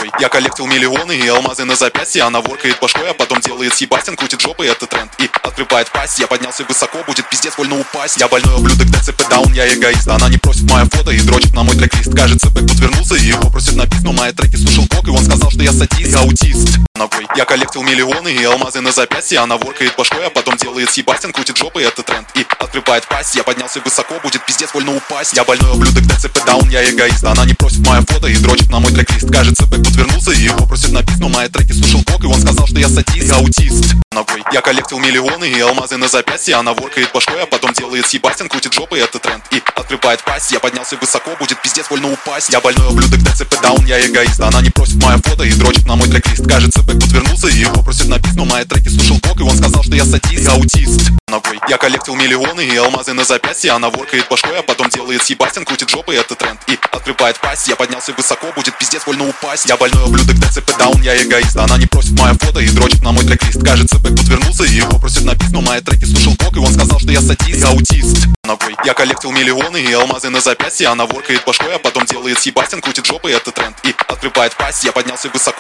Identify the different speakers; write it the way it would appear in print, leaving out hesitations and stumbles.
Speaker 1: ногой. Я коллектил миллионы и алмазы на запястье. Она воркает башкой, а потом делает съебастин, крутит жопой, это тренд. И открывает пасть, я поднялся высоко, будет пиздец больно упасть. Я больной ублюдок, ДЦП даун, я эгоист. Она не просит мое фото и дрочит на мой трек-лист. Кажется, бэк тут вернулся и его просит на бит, но мои треки слушал Бог, и он сказал, что я садист, я аутист. Ногой. Я коллектил миллионы и алмазы на запястье. Она воркает башкой, а потом делает съебастин, крутит жопой, это тренд. И открывает пасть, я поднялся высоко, будет пиздец больно упасть. Я больной ублюдок, ДЦП даун, я эгоист. Она не просит мое фото и дрочит на мой трек-лист. Кажется, бэк тут вернулся и его просит на бит, но мои треки слушал Бог, и он сказал, что я садист, я аутист. Ногой. Я коллектил миллионы и алмазы на запястье. Она воркает башкой, а потом делает съебастин, крутит жопой, это тренд. И открывает пасть, я поднялся высоко, будет пиздец больно упасть. Я больной ублюдок, ДЦП даун, я эгоист. Она не просит мое фото и дрочит на мой трек-лист. Кажется, бэк тут вернулся и его просит на бит, но мои треки слушал Бог, и он сказал, что я садист, я аутист. Ногой. Я коллектил миллионы и алмазы на запястье. Она воркает башкой, а потом делает съебастин, крутит жопой, это тренд. И открывает пасть, я поднялся высоко, будет пиздец больно упасть. Я больной ублюдок, ДЦП даун, я эгоист. Она не просит мое фото и дрочит на мой трек-лист. Кажется, бэк тут вернулся и его просит на бит, но мои треки слушал Бог, и он сказал, что я садист, я аутист. Ногой. Я коллектил миллионы и алмазы на запястье. Она воркает башкой, а потом делает съебастин, крутит жопой, это тренд. И открывает пасть, я поднялся высоко,